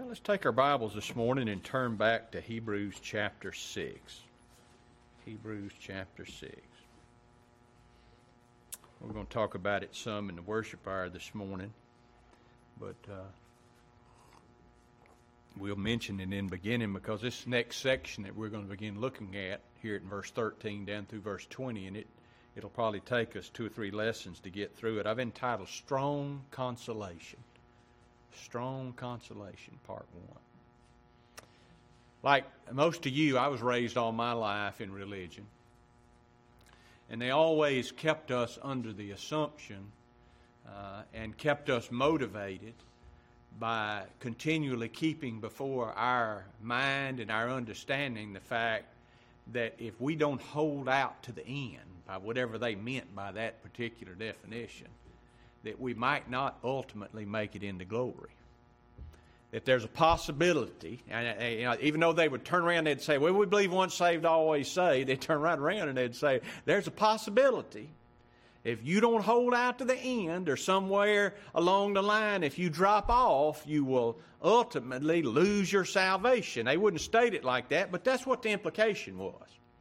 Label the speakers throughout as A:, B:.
A: Let's take our Bibles this morning and turn back to Hebrews chapter 6. Hebrews chapter 6. We're going to talk about it some in the worship hour this morning, but we'll mention it in the beginning because this next section that we're going to begin looking at here in verse 13 down through verse 20, and it'll probably take us 2 or 3 lessons to get through it. I've entitled Strong Consolation. Strong Consolation, Part 1. Like most of you, I was raised all my life in religion. And they always kept us under the assumption and kept us motivated by continually keeping before our mind and our understanding the fact that if we don't hold out to the end, by whatever they meant by that particular definition, that we might not ultimately make it into glory. That there's a possibility, and even though they would turn around and they'd say, well, we believe once saved, always saved, they'd turn right around and they'd say, there's a possibility. If you don't hold out to the end or somewhere along the line, if you drop off, you will ultimately lose your salvation. They wouldn't state it like that, but that's what the implication was.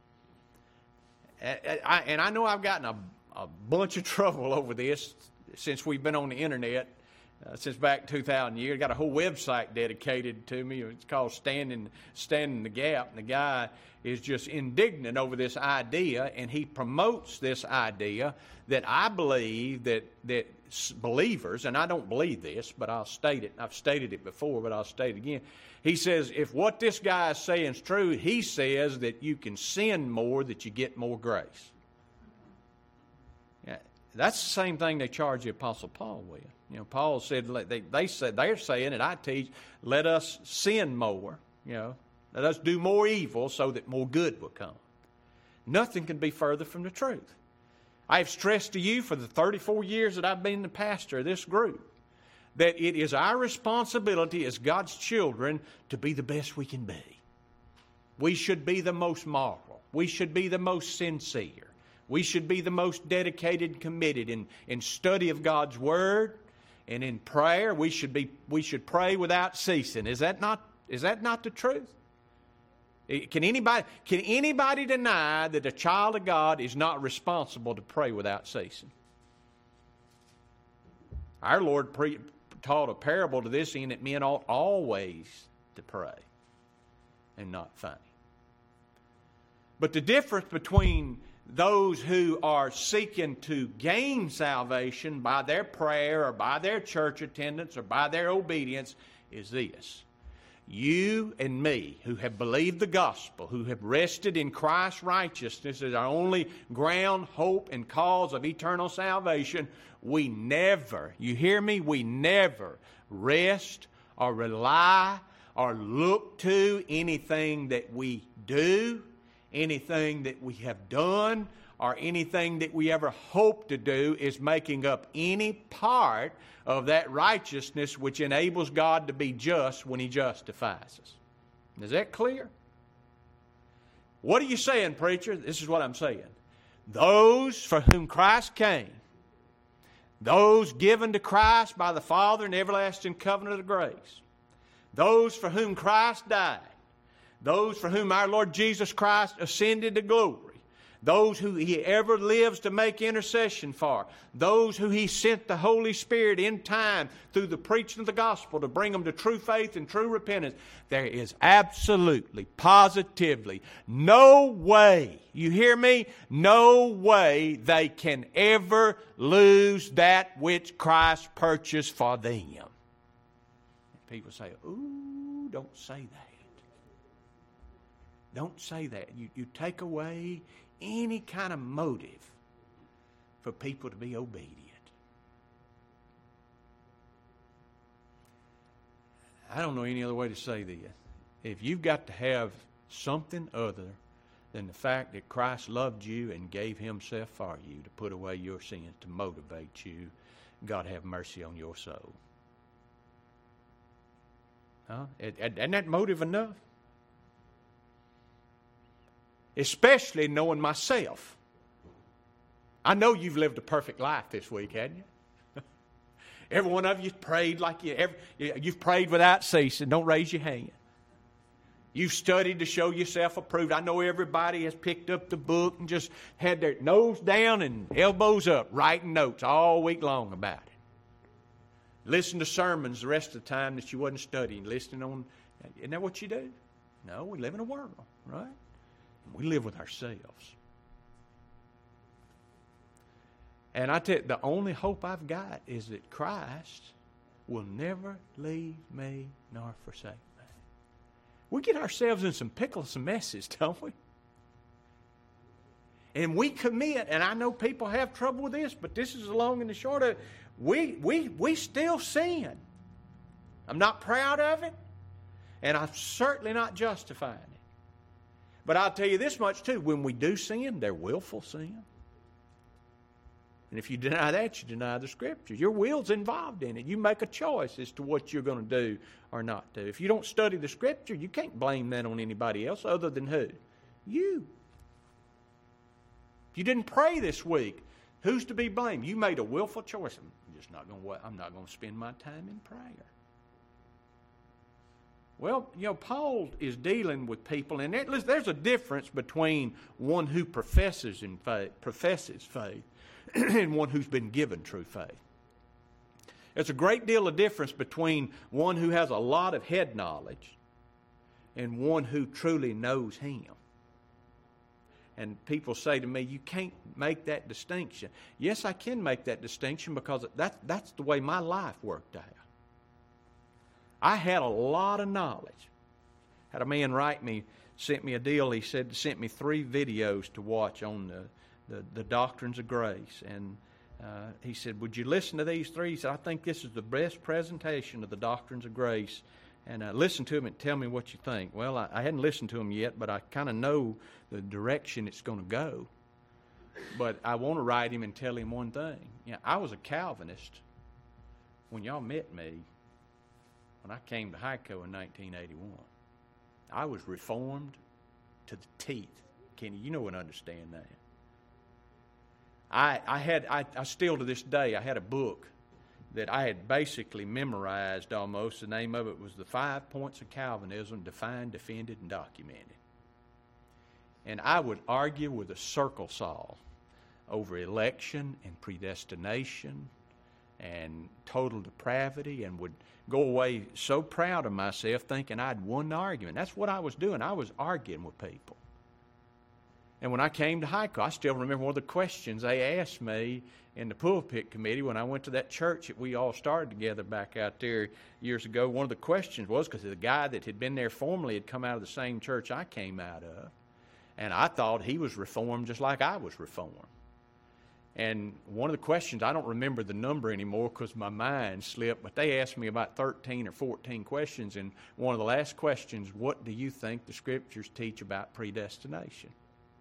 A: And I know I've gotten a bunch of trouble over this since we've been on the internet, since back 2,000 years. Got a whole website dedicated to me. It's called Standing the Gap. And the guy is just indignant over this idea, and he promotes this idea that I believe that believers, and I don't believe this, but I'll state it. I've stated it before, but I'll state it again. He says, if what this guy is saying is true, he says that you can sin more, that you get more grace. Yeah, that's the same thing they charge the Apostle Paul with. You know, Paul said, they said, they're saying, and I teach, let us sin more, let us do more evil so that more good will come. Nothing can be further from the truth. I have stressed to you for the 34 years that I've been the pastor of this group that it is our responsibility as God's children to be the best we can be. We should be the most moral. We should be the most sincere. We should be the most dedicated and committed in study of God's Word and in prayer. We should pray without ceasing. Is that not the truth? Can anybody deny that a child of God is not responsible to pray without ceasing? Our Lord taught a parable to this end that men ought always to pray and not faint. But the difference between those who are seeking to gain salvation by their prayer or by their church attendance or by their obedience is this. You and me, who have believed the gospel, who have rested in Christ's righteousness as our only ground, hope, and cause of eternal salvation, we never, you hear me? We never rest or rely or look to anything that we do, anything that we have done, or anything that we ever hope to do is making up any part of that righteousness which enables God to be just when He justifies us. Is that clear? What are you saying, preacher? This is what I'm saying. Those for whom Christ came, those given to Christ by the Father in the everlasting covenant of grace, those for whom Christ died, those for whom our Lord Jesus Christ ascended to glory, those who He ever lives to make intercession for, those who He sent the Holy Spirit in time through the preaching of the gospel to bring them to true faith and true repentance, there is absolutely, positively no way, you hear me? No way they can ever lose that which Christ purchased for them. People say, ooh, don't say that. Don't say that. You take away any kind of motive for people to be obedient. I don't know any other way to say this. If you've got to have something other than the fact that Christ loved you and gave Himself for you to put away your sins, to motivate you, God have mercy on your soul. Huh? Isn't that motive enough? Especially knowing myself. I know you've lived a perfect life this week, hadn't you? Every one of you prayed like you've prayed without ceasing. Don't raise your hand. You've studied to show yourself approved. I know everybody has picked up the book and just had their nose down and elbows up, writing notes all week long about it. Listen to sermons the rest of the time that you wasn't studying, listening on. Isn't that what you do? No, we live in a world, right? We live with ourselves. And I tell you, the only hope I've got is that Christ will never leave me nor forsake me. We get ourselves in some pickles and messes, don't we? And we commit, and I know people have trouble with this, but this is the long and the short of it. We still sin. I'm not proud of it, and I'm certainly not justifying it. But I'll tell you this much too, when we do sin, they're willful sin. And if you deny that, you deny the Scriptures. Your will's involved in it. You make a choice as to what you're going to do or not do. If you don't study the Scripture, you can't blame that on anybody else other than who? You. If you didn't pray this week, who's to be blamed? You made a willful choice. I'm not going to spend my time in prayer. Well, Paul is dealing with people, and there's a difference between one who professes faith, and one who's been given true faith. There's a great deal of difference between one who has a lot of head knowledge and one who truly knows Him. And people say to me, you can't make that distinction. Yes, I can make that distinction because that's the way my life worked out. I had a lot of knowledge. Had a man sent me a deal. He sent me 3 videos to watch on the doctrines of grace. And he said, would you listen to these 3? He said, I think this is the best presentation of the doctrines of grace. And listen to them and tell me what you think. Well, I hadn't listened to them yet, but I kind of know the direction it's going to go. But I want to write him and tell him one thing. I was a Calvinist when y'all met me when I came to Hico in 1981. I was reformed to the teeth. Kenny, you know and understand that. I still to this day, I had a book that I had basically memorized almost. The name of it was The 5 Points of Calvinism, Defined, Defended, and Documented. And I would argue with a circle saw over election and predestination and total depravity, and would go away so proud of myself thinking I'd won the argument. That's what I was doing. I was arguing with people. And when I came to Hico, I still remember one of the questions they asked me in the pulpit committee when I went to that church that we all started together back out there years ago. One of the questions was, because the guy that had been there formerly had come out of the same church I came out of, and I thought he was reformed just like I was reformed. And one of the questions, I don't remember the number anymore because my mind slipped, but they asked me about 13 or 14 questions, and one of the last questions, what do you think the Scriptures teach about predestination?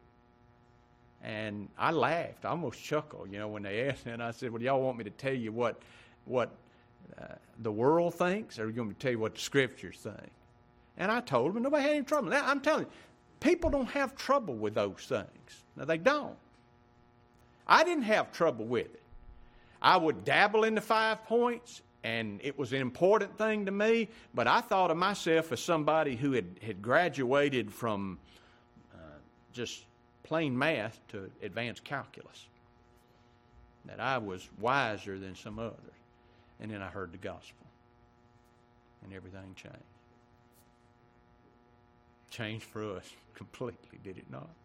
A: And I laughed. I almost chuckled, when they asked me. And I said, well, do y'all want me to tell you what the world thinks, or are you going to tell you what the Scriptures think? And I told them, and nobody had any trouble. Now, I'm telling you, people don't have trouble with those things. Now, they don't. I didn't have trouble with it. I would dabble in the 5 points, and it was an important thing to me, but I thought of myself as somebody who had graduated from just plain math to advanced calculus, that I was wiser than some others. And then I heard the gospel, and everything changed. Changed for us completely, did it not?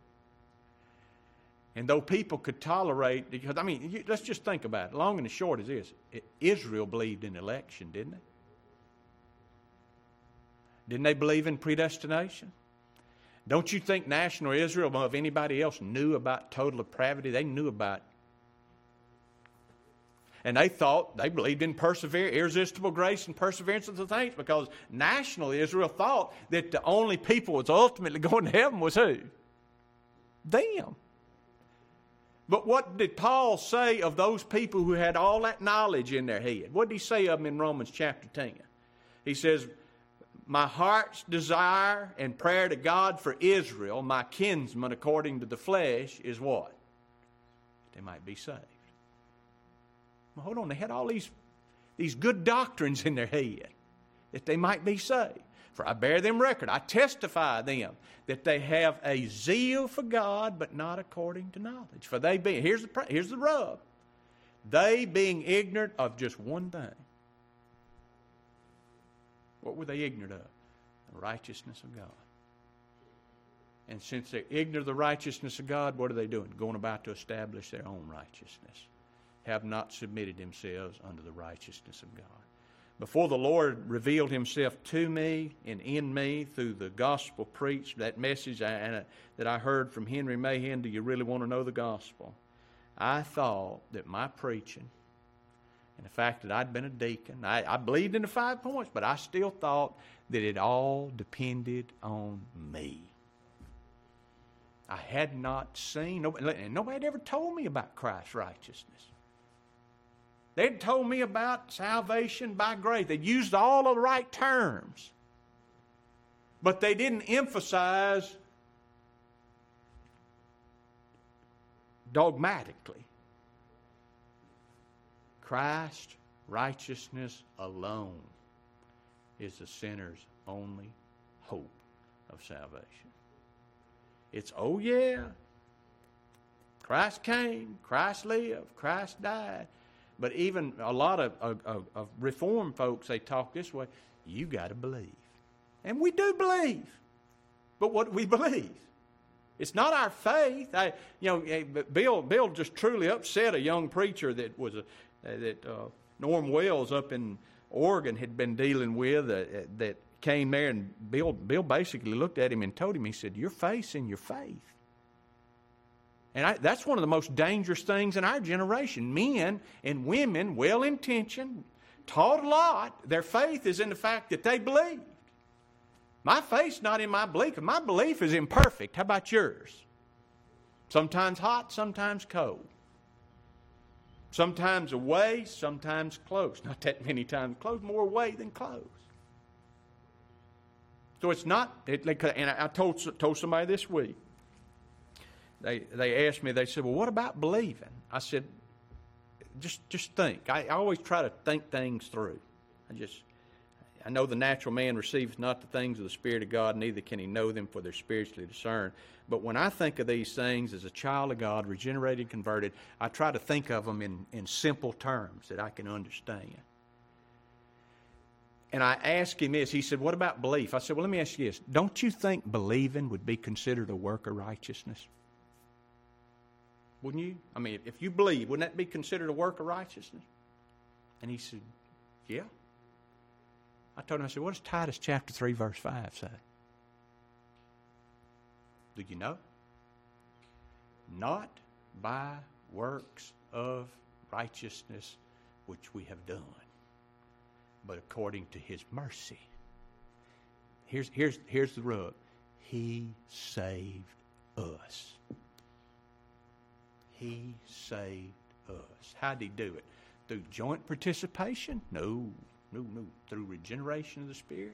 A: And though people could tolerate, because let's just think about it. Long and the short is this: Israel believed in election, didn't they? Didn't they believe in predestination? Don't you think national Israel, above anybody else, knew about total depravity? They knew about it. And they believed in irresistible grace and perseverance of the saints, because national Israel thought that the only people who was ultimately going to heaven was who? Them. But what did Paul say of those people who had all that knowledge in their head? What did he say of them in Romans chapter 10? He says, my heart's desire and prayer to God for Israel, my kinsmen according to the flesh, is what? They might be saved. Well, hold on. They had all these these good doctrines in their head, that they might be saved. For I bear them record, I testify them, that they have a zeal for God, but not according to knowledge. For they being, here's the rub, they being ignorant of just one thing. What were they ignorant of? The righteousness of God. And since they're ignorant of the righteousness of God, what are they doing? Going about to establish their own righteousness. Have not submitted themselves unto the righteousness of God. Before the Lord revealed Himself to me and in me through the gospel preached, that message that I heard from Henry Mahan, do you really want to know the gospel? I thought that my preaching and the fact that I'd been a deacon, I believed in the 5 points, but I still thought that it all depended on me. I had not seen, and nobody had ever told me about Christ's righteousness. They'd told me about salvation by grace. They'd used all of the right terms. But they didn't emphasize dogmatically Christ's righteousness alone is the sinner's only hope of salvation. It's, oh yeah, Christ came, Christ lived, Christ died. But even a lot of Reformed folks, they talk this way, you got to believe. And we do believe. But what do we believe? It's not our faith. Bill just truly upset a young preacher that was Norm Wells up in Oregon had been dealing with that came there, and Bill basically looked at him and told him, he said, you're facing your faith. And that's one of the most dangerous things in our generation. Men and women, well-intentioned, taught a lot. Their faith is in the fact that they believe. My faith's not in my belief. My belief is imperfect. How about yours? Sometimes hot, sometimes cold. Sometimes away, sometimes close. Not that many times close, more away than close. So it's not, and I told somebody this week, they asked me, they said, well, what about believing? I said, just think. I always try to think things through. I know the natural man receives not the things of the Spirit of God, neither can he know them, for they're spiritually discerned. But when I think of these things as a child of God, regenerated, converted, I try to think of them in simple terms that I can understand. And I asked him this. He said, what about belief? I said, well, let me ask you this. Don't you think believing would be considered a work of righteousness? Wouldn't you? I mean, if you believe, wouldn't that be considered a work of righteousness? And he said, yeah. I told him, I said, what does Titus chapter 3, verse 5 say? Do you know? Not by works of righteousness which we have done, but according to His mercy. Here's the rub. He saved us. He saved us. How did He do it? Through joint participation? No. Through regeneration of the Spirit.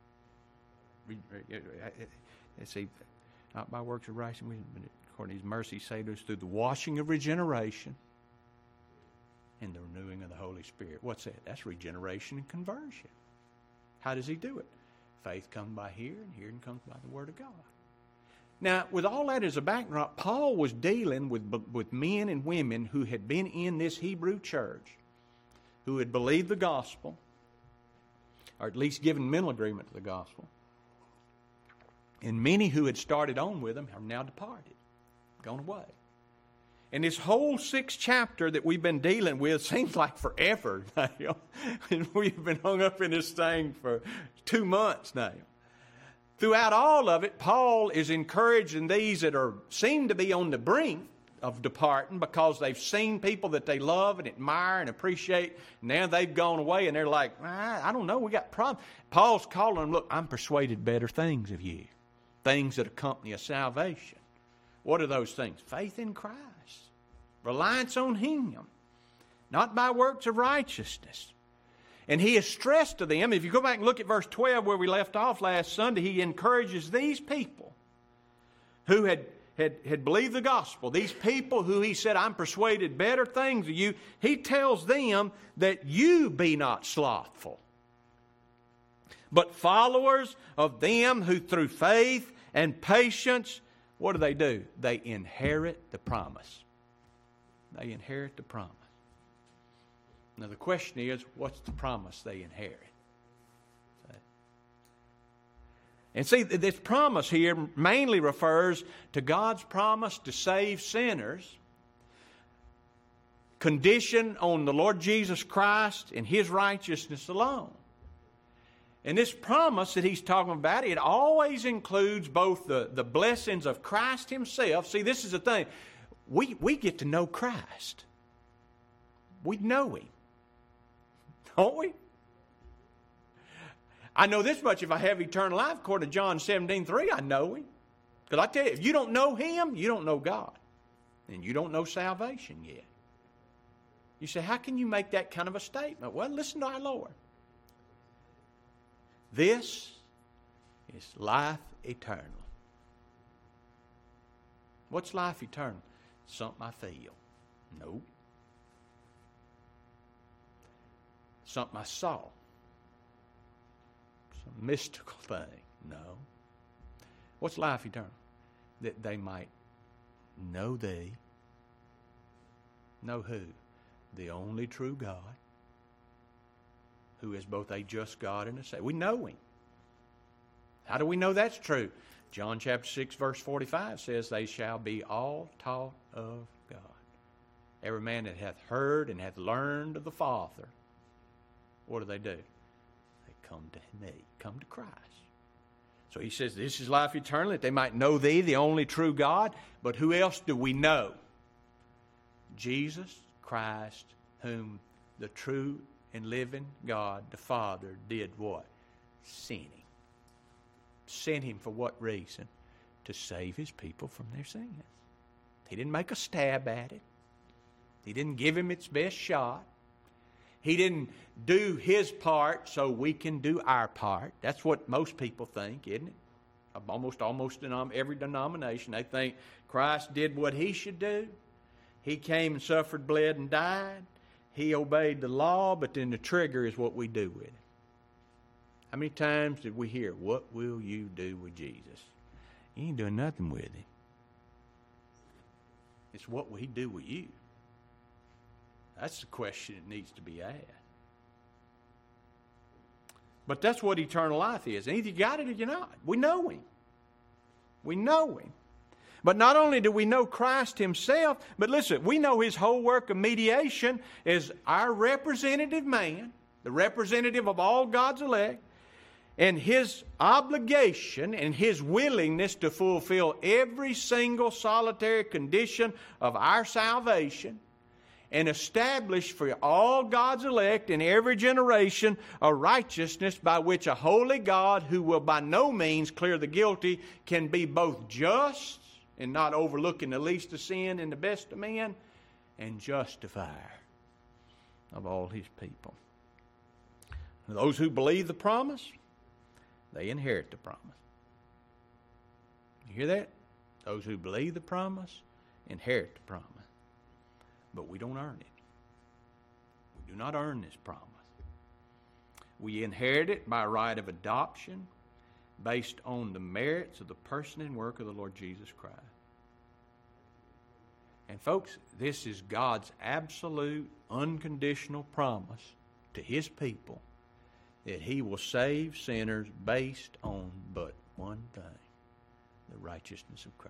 A: Let's see, not by works of righteousness, but according to His mercy, He saved us through the washing of regeneration and the renewing of the Holy Spirit. What's that? That's regeneration and conversion. How does He do it? Faith comes by hearing, and hearing comes by the Word of God. Now, with all that as a backdrop, Paul was dealing with men and women who had been in this Hebrew church, who had believed the gospel, or at least given mental agreement to the gospel. And many who had started on with them have now departed, gone away. And this whole 6th chapter that we've been dealing with seems like forever now. And we've been hung up in this thing for 2 months now. Throughout all of it, Paul is encouraging these that seem to be on the brink of departing because they've seen people that they love and admire and appreciate. Now they've gone away and they're like, I don't know, we got problems. Paul's calling them, look, I'm persuaded better things of you. Things that accompany a salvation. What are those things? Faith in Christ. Reliance on Him. Not by works of righteousness. And he has stressed to them, if you go back and look at verse 12 where we left off last Sunday, he encourages these people who had had believed the gospel, these people who he said, I'm persuaded better things of you, he tells them that you be not slothful, but followers of them who through faith and patience, what do? They inherit the promise. They inherit the promise. Now the question is, what's the promise they inherit? And see, this promise here mainly refers to God's promise to save sinners, conditioned on the Lord Jesus Christ and His righteousness alone. And this promise that he's talking about, it always includes both the blessings of Christ Himself. See, this is the thing. We get to know Christ. We know Him. Don't we? I know this much, if I have eternal life, according to John 17:3, I know Him. Because I tell you, if you don't know Him, you don't know God. And you don't know salvation yet. You say, how can you make that kind of a statement? Well, listen to our Lord. This is life eternal. What's life eternal? Something I feel. Nope. Something I saw. Some mystical thing. No. What's life eternal? That they might know Thee. Know who? The only true God, who is both a just God and a Savior. We know Him. How do we know that's true? John chapter 6, verse 45 says, they shall be all taught of God. Every man that hath heard and hath learned of the Father, what do? They come to me, come to Christ. So he says, this is life eternal, that they might know Thee, the only true God. But who else do we know? Jesus Christ, whom the true and living God, the Father, did what? Sent Him. Sent Him for what reason? To save His people from their sins. He didn't make a stab at it. He didn't give Him its best shot. He didn't do His part so we can do our part. That's what most people think, isn't it? Almost every denomination, they think Christ did what He should do. He came and suffered, bled, and died. He obeyed the law, but then the trigger is what we do with it. How many times did we hear, what will you do with Jesus? You ain't doing nothing with Him. It's what will He do with you? That's the question that needs to be asked. But that's what eternal life is. And either you got it or you're not. We know Him. We know Him. But not only do we know Christ Himself, but listen, we know His whole work of mediation as our representative man, the representative of all God's elect, and His obligation and His willingness to fulfill every single solitary condition of our salvation, and establish for all God's elect in every generation a righteousness by which a holy God, who will by no means clear the guilty, can be both just and not overlooking the least of sin and the best of men, and justifier of all His people. And those who believe the promise, they inherit the promise. You hear that? Those who believe the promise, inherit the promise. But we don't earn it. We do not earn this promise. We inherit it by right of adoption, based on the merits of the person and work of the Lord Jesus Christ. And folks, this is God's absolute, unconditional promise to His people that He will save sinners based on but one thing, the righteousness of Christ.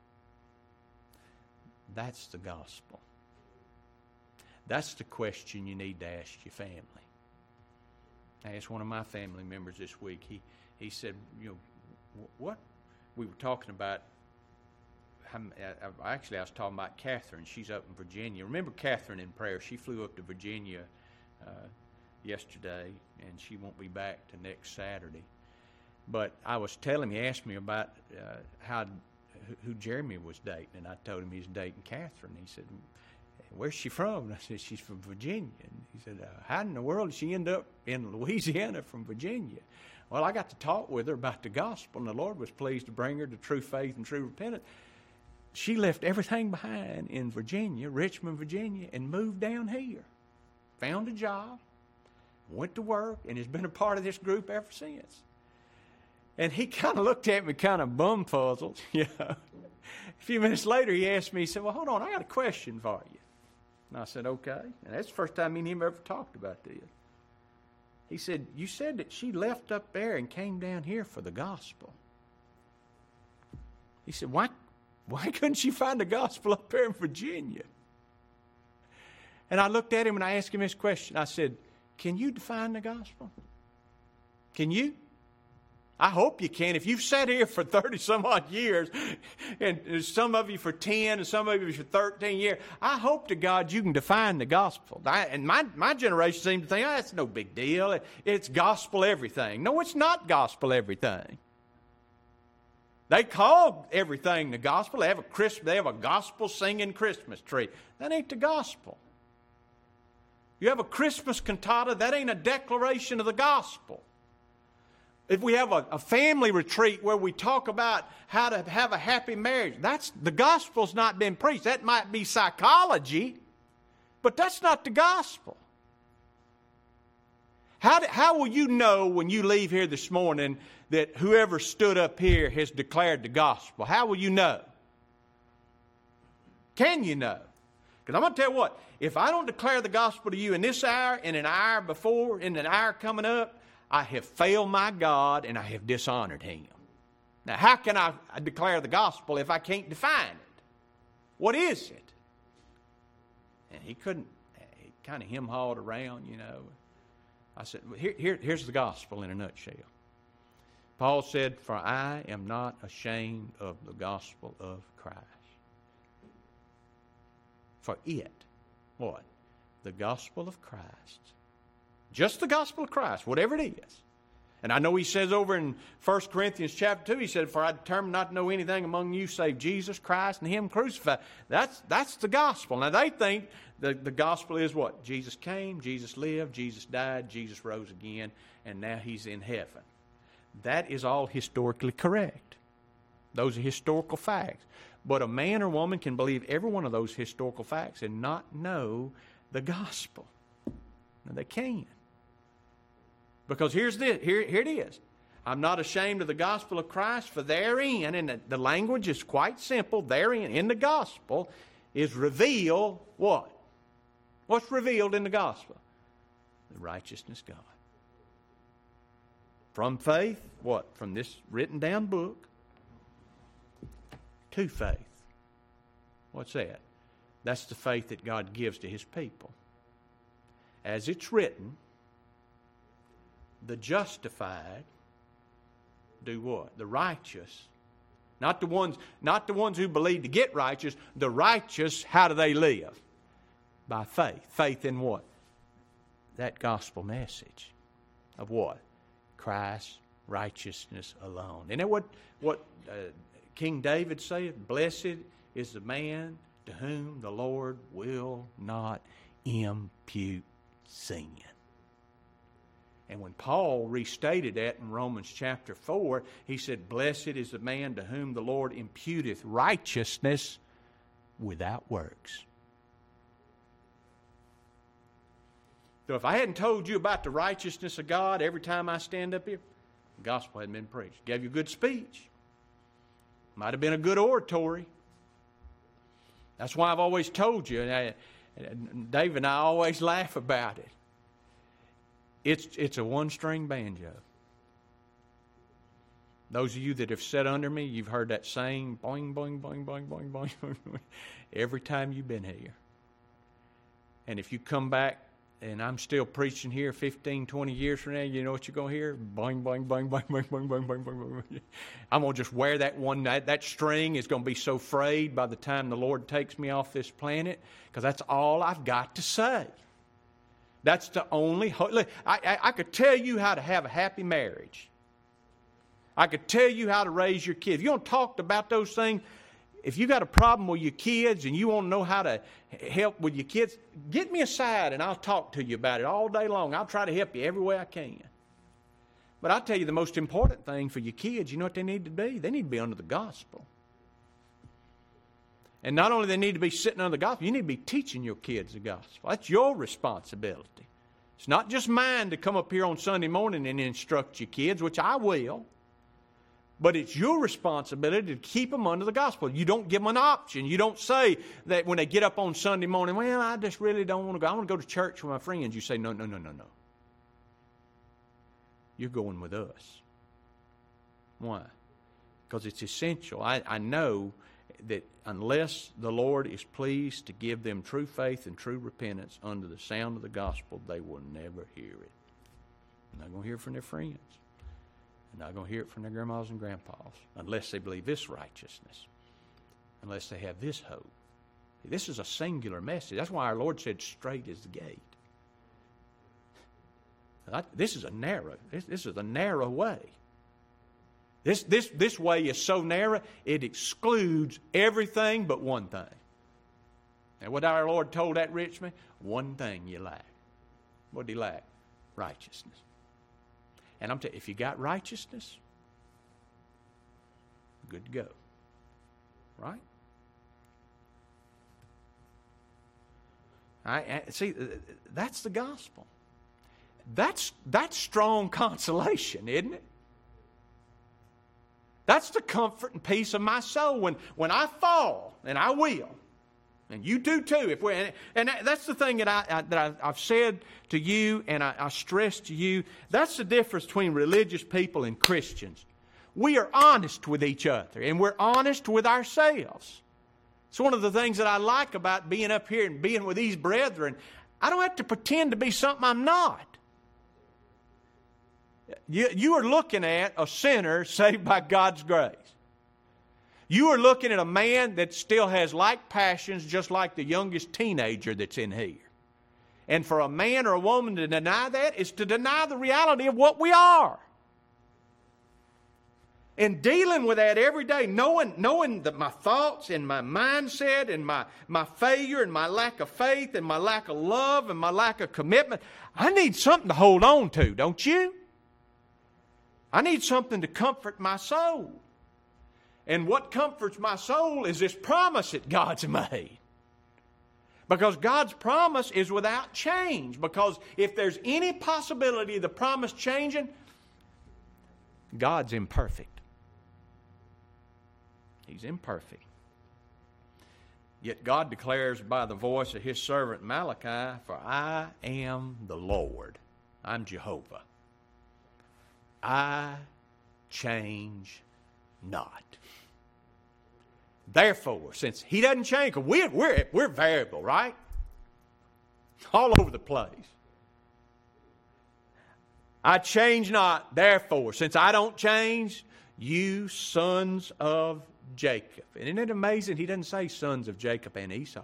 A: That's the gospel. That's the question you need to ask your family. I asked one of my family members this week. He said, what? We were talking about, I was talking about Catherine. She's up in Virginia. Remember Catherine in prayer? She flew up to Virginia yesterday, and she won't be back till next Saturday. But I was telling him, he asked me about who Jeremy was dating, and I told him he was dating Catherine. He said, where's she from? And I said, she's from Virginia. And he said, how in the world did she end up in Louisiana from Virginia? Well, I got to talk with her about the gospel, and the Lord was pleased to bring her to true faith and true repentance. she left everything behind in Virginia, Richmond, Virginia, and moved down here. Found a job, went to work, and has been a part of this group ever since. And he kind of looked at me kind of bumfuzzled, you know. A few minutes later, he asked me, he said, well, hold on, I got a question for you. And I said, okay. And that's the first time me and him ever talked about this. He said, you said that she left up there and came down here for the gospel. He said, why couldn't she find the gospel up there in Virginia? And I looked at him and I asked him this question. I said, can you define the gospel? Can you? I hope you can. If you've sat here for 30-some-odd years, and some of you for 10, and some of you for 13 years, I hope to God you can define the gospel. And my generation seems to think, oh, that's no big deal. It's gospel everything. No, it's not gospel everything. They call everything the gospel. They have a gospel singing Christmas tree. That ain't the gospel. You have a Christmas cantata, that ain't a declaration of the gospel. If we have a family retreat where we talk about how to have a happy marriage, the gospel's not been preached. That might be psychology, but that's not the gospel. How will you know when you leave here this morning that whoever stood up here has declared the gospel? How will you know? Can you know? Because I'm going to tell you what, if I don't declare the gospel to you in this hour, in an hour before, in an hour coming up, I have failed my God and I have dishonored Him. Now, how can I declare the gospel if I can't define it? What is it? And he couldn't, he kind of hem-hawed around, you know. I said, well, here's the gospel in a nutshell. Paul said, for I am not ashamed of the gospel of Christ. For it, what? The gospel of Christ. Just the gospel of Christ, whatever it is. And I know he says over in 1 Corinthians chapter 2, he said, for I determined not to know anything among you save Jesus Christ and Him crucified. That's the gospel. Now they think the gospel is what? Jesus came, Jesus lived, Jesus died, Jesus rose again, and now He's in heaven. That is all historically correct. Those are historical facts. But a man or woman can believe every one of those historical facts and not know the gospel. Now they can. Because here it is. I'm not ashamed of the gospel of Christ, for therein, and the language is quite simple, therein, in the gospel, is revealed what? What's revealed in the gospel? The righteousness of God. From faith, what? From this written down book to faith. What's that? That's the faith that God gives to His people. As it's written, the justified do what? The righteous. Not the ones who believe to get righteous. The righteous, how do they live? By faith. Faith in what? That gospel message of what? Christ's righteousness alone. Isn't that what King David said? Blessed is the man to whom the Lord will not impute sin. And when Paul restated that in Romans chapter 4, he said, blessed is the man to whom the Lord imputeth righteousness without works. So if I hadn't told you about the righteousness of God every time I stand up here, the gospel hadn't been preached. Gave you a good speech. Might have been a good oratory. That's why I've always told you, and Dave and I always laugh about it. It's a one-string banjo. Those of you that have sat under me, you've heard that saying, boing, boing, boing, boing, boing, boing, boing, every time you've been here. And if you come back and I'm still preaching here 15, 20 years from now, you know what you're going to hear? Boing, boing, boing, boing, boing, boing, boing, boing, boing, boing. I'm going to just wear that one. That string is going to be so frayed by the time the Lord takes me off this planet, because that's all I've got to say. That's the only... I could tell you how to have a happy marriage. I could tell you how to raise your kids. If you don't talk about those things, if you got a problem with your kids and you want to know how to help with your kids, get me aside and I'll talk to you about it all day long. I'll try to help you every way I can. But I'll tell you the most important thing for your kids, you know what they need to be? They need to be under the gospel. And not only they need to be sitting on the gospel, you need to be teaching your kids the gospel. That's your responsibility. It's not just mine to come up here on Sunday morning and instruct your kids, which I will. But it's your responsibility to keep them under the gospel. You don't give them an option. You don't say that when they get up on Sunday morning, well, I just really don't want to go. I want to go to church with my friends. You say, no. You're going with us. Why? Because it's essential. I know that unless the Lord is pleased to give them true faith and true repentance under the sound of the gospel, they will never hear it. They're not going to hear it from their friends. They're not going to hear it from their grandmas and grandpas unless they believe this righteousness, unless they have this hope. This is a singular message. That's why our Lord said, straight is the gate. This is a narrow way. This way is so narrow, it excludes everything but one thing. And what our Lord told that rich man, one thing you lack. What did he lack? Righteousness. And I'm telling you, if you got righteousness, good to go. Right? See, that's the gospel. That's strong consolation, isn't it? That's the comfort and peace of my soul when I fall, and I will. And you do too. That's the thing that I've said to you, and I stress to you. That's the difference between religious people and Christians. We are honest with each other, and we're honest with ourselves. It's one of the things that I like about being up here and being with these brethren. I don't have to pretend to be something I'm not. You are looking at a sinner saved by God's grace. You are looking at a man that still has like passions just like the youngest teenager that's in here. And for a man or a woman to deny that is to deny the reality of what we are. And dealing with that every day, knowing that my thoughts and my mindset and my failure and my lack of faith and my lack of love and my lack of commitment, I need something to hold on to, don't you? I need something to comfort my soul. And what comforts my soul is this promise that God's made. Because God's promise is without change. Because if there's any possibility of the promise changing, God's imperfect. He's imperfect. Yet God declares by the voice of His servant Malachi, for I am the Lord. I'm Jehovah. I change not. Therefore, since He doesn't change, because we're variable, right? All over the place. I change not. Therefore, since I don't change, you sons of Jacob. And isn't it amazing? He doesn't say sons of Jacob and Esau.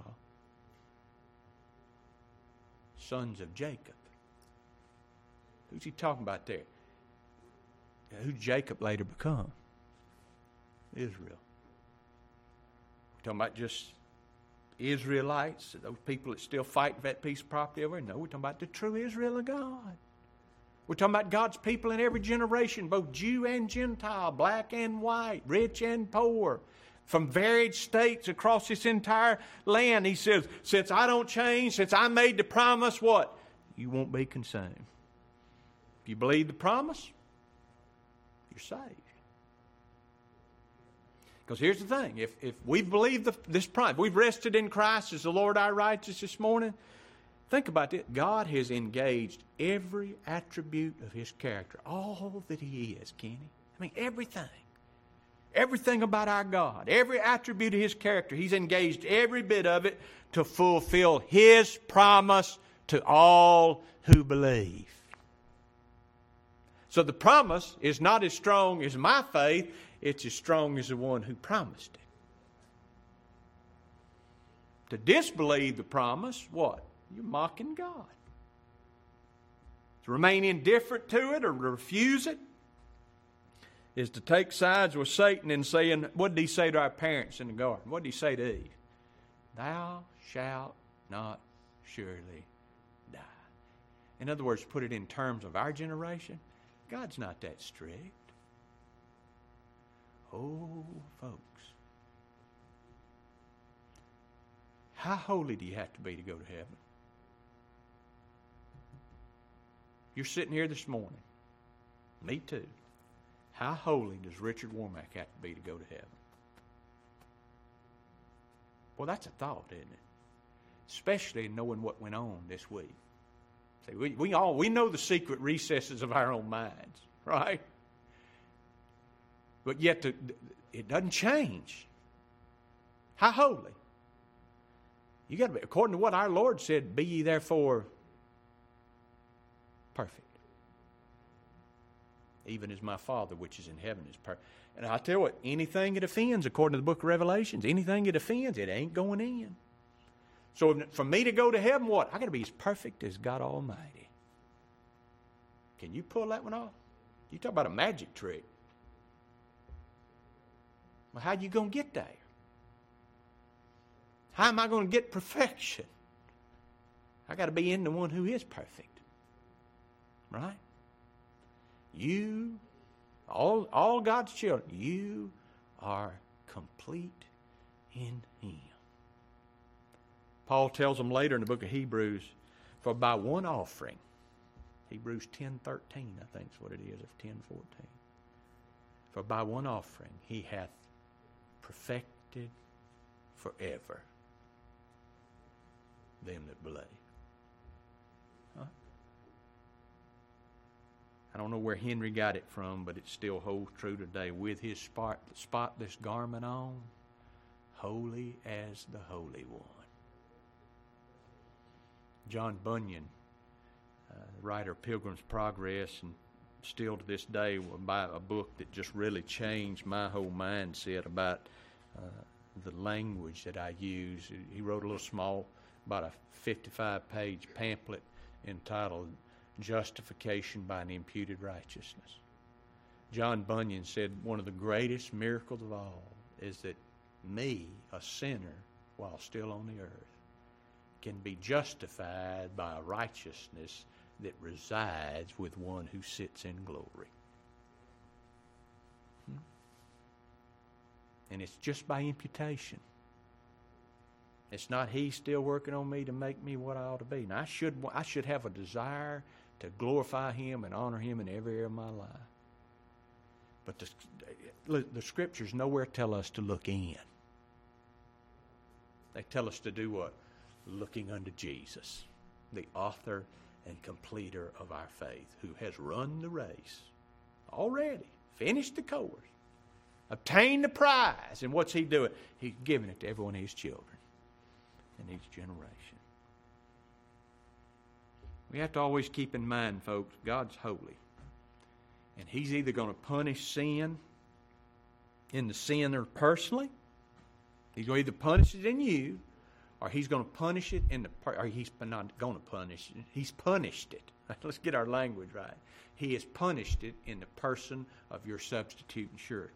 A: Sons of Jacob. Who's he talking about there? Who Jacob later become? Israel. We're talking about just Israelites, those people that still fight for that piece of property over there? No, we're talking about the true Israel of God. We're talking about God's people in every generation, both Jew and Gentile, black and white, rich and poor, from varied states across this entire land. He says, since I don't change, since I made the promise, what? You won't be consumed. If you believe the promise, you're saved. Because here's the thing. If we've believed this promise, we've rested in Christ as the Lord our righteousness this morning, think about it. God has engaged every attribute of His character, all that He is, Kenny. I mean, everything. Everything about our God, every attribute of His character, He's engaged every bit of it to fulfill His promise to all who believe. So the promise is not as strong as my faith, it's as strong as the one who promised it. To disbelieve the promise, what? You're mocking God. To remain indifferent to it or to refuse it is to take sides with Satan and saying, what did he say to our parents in the garden? What did he say to Eve? Thou shalt not surely die. In other words, put it in terms of our generation, God's not that strict. Oh, folks. How holy do you have to be to go to heaven? You're sitting here this morning. Me too. How holy does Richard Warmack have to be to go to heaven? Well, that's a thought, isn't it? Especially knowing what went on this week. See, we know the secret recesses of our own minds, right? But yet it doesn't change. How holy? You got to be, according to what our Lord said, be ye therefore perfect. Even as my Father which is in heaven is perfect. And I tell you what, anything that offends, according to the book of Revelations, anything that offends, it ain't going in. So for me to go to heaven, what? I got to be as perfect as God Almighty. Can you pull that one off? You talk about a magic trick. Well, how you going to get there? How am I going to get perfection? I got to be in the one who is perfect. Right? You, all God's children, you are complete in Him. Paul tells them later in the book of Hebrews, for by one offering, Hebrews 10:13, I think is what it is, or 10:14. For by one offering He hath perfected forever them that believe. Huh? I don't know where Henry got it from, but it still holds true today. With his spotless garment on, holy as the Holy One. John Bunyan, the writer of Pilgrim's Progress, and still to this day will buy a book that just really changed my whole mindset about the language that I use. He wrote a little small, about a 55-page pamphlet entitled Justification by an Imputed Righteousness. John Bunyan said one of the greatest miracles of all is that me, a sinner, while still on the earth, can be justified by a righteousness that resides with one who sits in glory. And it's just by imputation. It's not He's still working on me to make me what I ought to be. Now, I should have a desire to glorify Him and honor Him in every area of my life. But the Scriptures nowhere tell us to look in. They tell us to do what? Looking unto Jesus, the author and completer of our faith, who has run the race already, finished the course, obtained the prize. And what's He doing? He's giving it to every one of His children in each generation. We have to always keep in mind, folks, God's holy. And He's either going to punish sin in the sinner personally, He's going to either punish it in you, or He's going to punish it in the or He's not going to punish it. He's punished it. Let's get our language right. He has punished it in the person of your substitute and surety.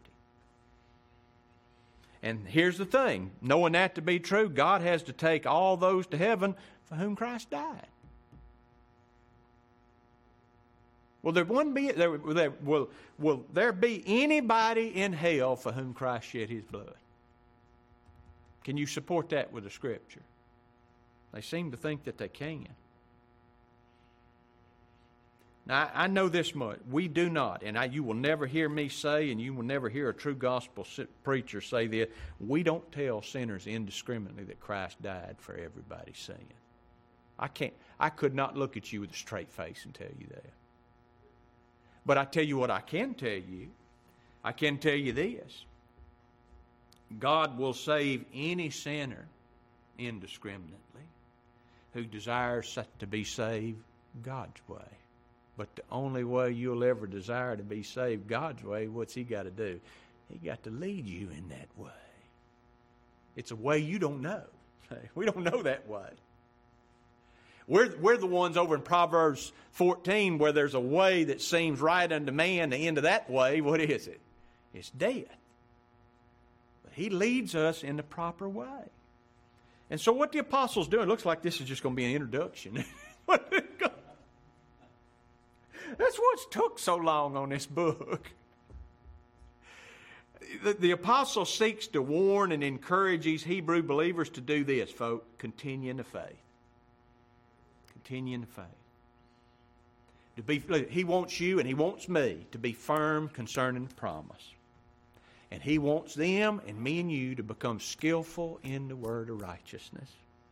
A: And here's the thing. Knowing that to be true, God has to take all those to heaven for whom Christ died. Will there be anybody in hell for whom Christ shed His blood? Can you support that with the Scripture? They seem to think that they can. Now, I know this much. We do not, and you will never hear me say, and you will never hear a true gospel preacher say this, we don't tell sinners indiscriminately that Christ died for everybody's sin. I could not look at you with a straight face and tell you that. But I tell you what I can tell you. I can tell you this. God will save any sinner indiscriminately who desires to be saved God's way. But the only way you'll ever desire to be saved God's way, what's He got to do? He got to lead you in that way. It's a way you don't know. We don't know that way. We're the ones over in Proverbs 14 where there's a way that seems right unto man. The end of that way, what is it? It's death. But He leads us in the proper way. And so what the apostles do, it looks like this is just going to be an introduction. That's what's took so long on this book. the apostle seeks to warn and encourage these Hebrew believers to do this, folks. Continue in the faith. Continue in the faith. He wants you and he wants me to be firm concerning the promise. And he wants them and me and you to become skillful in the word of righteousness,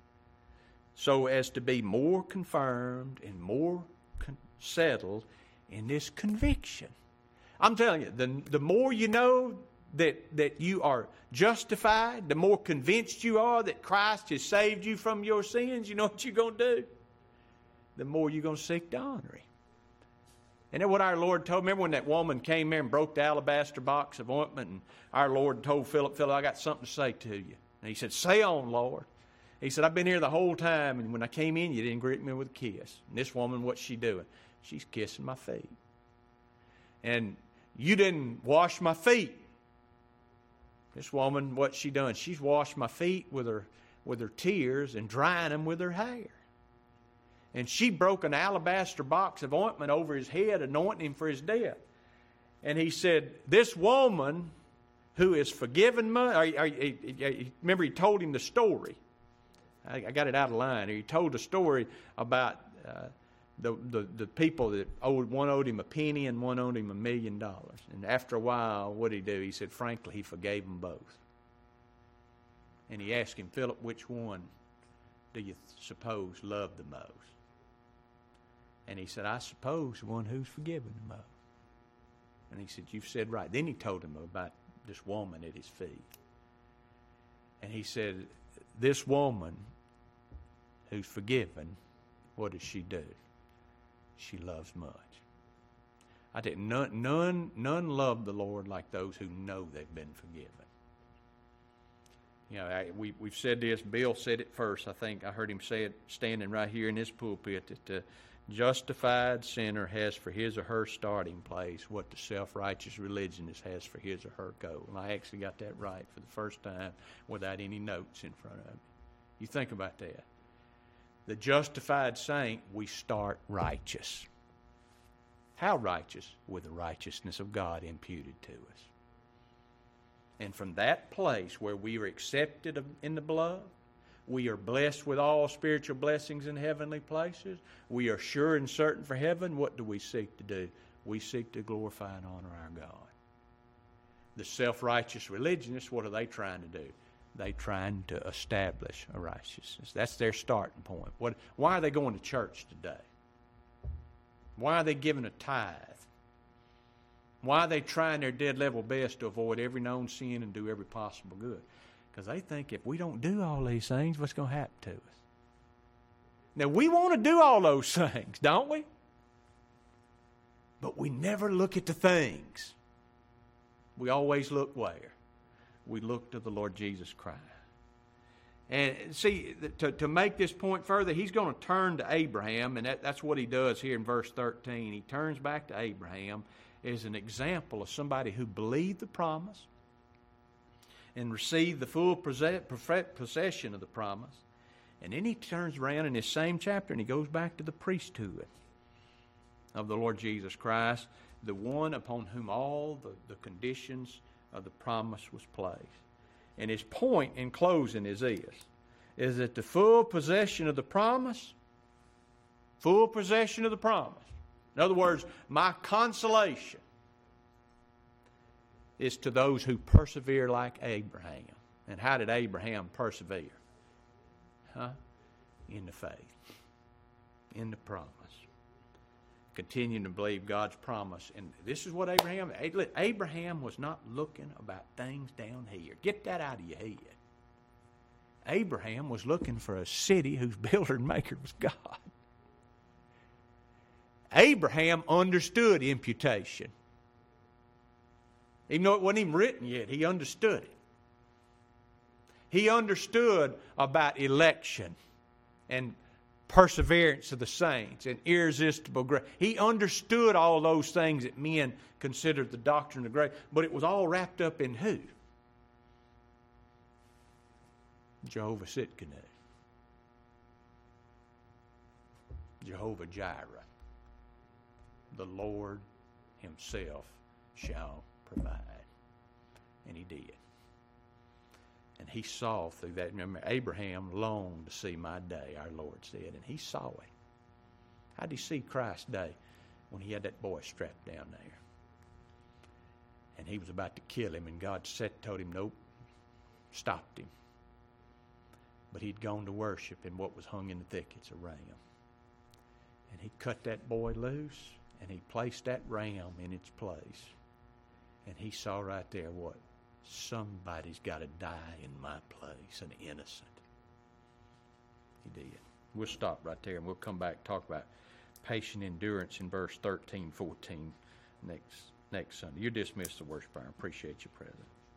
A: so as to be more confirmed and more settled in this conviction. I'm telling you, the more you know that you are justified, the more convinced you are that Christ has saved you from your sins, you know what you're going to do? The more you're going to seek to honor Him. And that's what our Lord told. Remember when that woman came there and broke the alabaster box of ointment, and our Lord told Philip, I got something to say to you. And he said, say on, Lord. He said, I've been here the whole time, and when I came in, you didn't greet me with a kiss. And this woman, what's she doing? She's kissing my feet. And you didn't wash my feet. This woman, what's she done? She's washed my feet with her tears and drying them with her hair. And she broke an alabaster box of ointment over his head, anointing him for his death. And he said, this woman who is forgiven much, remember he told him the story. I got it out of line. He told the story about the people that one owed him a penny and one owed him $1 million. And after a while, what did he do? He said, frankly, he forgave them both. And he asked him, Philip, which one do you suppose loved the most? And he said, I suppose the one who's forgiven the most. And he said, you've said right. Then he told him about this woman at his feet. And he said, this woman who's forgiven, what does she do? She loves much. I think none love the Lord like those who know they've been forgiven. You know, we've said this. Bill said it first. I think I heard him say it standing right here in this pulpit, that the justified sinner has for his or her starting place what the self-righteous religionist has for his or her goal. And I actually got that right for the first time without any notes in front of me. You think about that. The justified saint, we start righteous. How righteous? With the righteousness of God imputed to us. And from that place where we are accepted in the beloved, we are blessed with all spiritual blessings in heavenly places, we are sure and certain for heaven, what do we seek to do? We seek to glorify and honor our God. The self-righteous religionists, what are they trying to do? They're trying to establish a righteousness. That's their starting point. Why are they going to church today? Why are they giving a tithe? Why are they trying their dead level best to avoid every known sin and do every possible good? Because they think if we don't do all these things, what's going to happen to us? Now, we want to do all those things, don't we? But we never look at the things. We always look where? We look to the Lord Jesus Christ. And see, to make this point further, he's going to turn to Abraham, and that's what he does here in verse 13. He turns back to Abraham as an example of somebody who believed the promise and received the full possession of the promise. And then he turns around in this same chapter and he goes back to the priesthood of the Lord Jesus Christ, the one upon whom all the conditions of the promise was placed. And his point in closing is that the full possession of the promise, in other words, my consolation is to those who persevere like Abraham. And how did Abraham persevere? In the faith, in the promise. Continuing to believe God's promise. And this is what Abraham was not looking about things down here. Get that out of your head. Abraham was looking for a city whose builder and maker was God. Abraham understood imputation. Even though it wasn't even written yet, he understood it. He understood about election and perseverance of the saints and irresistible grace. He understood all those things that men considered the doctrine of grace, but it was all wrapped up in who? Jehovah Tsidkenu. Jehovah Jireh. The Lord Himself shall provide. And He did. And he saw through that. Remember, Abraham longed to see my day, our Lord said, and he saw it. How did he see Christ's day? When he had that boy strapped down there. And he was about to kill him, and God told him, nope, stopped him. But he'd gone to worship in what was hung in the thickets, a ram. And he cut that boy loose, and he placed that ram in its place. And he saw right there what? Somebody's got to die in my place, an innocent. He did. We'll stop right there, and we'll come back and talk about patient endurance in verse 13, 14 next Sunday. You're dismissed to worship. I appreciate your presence.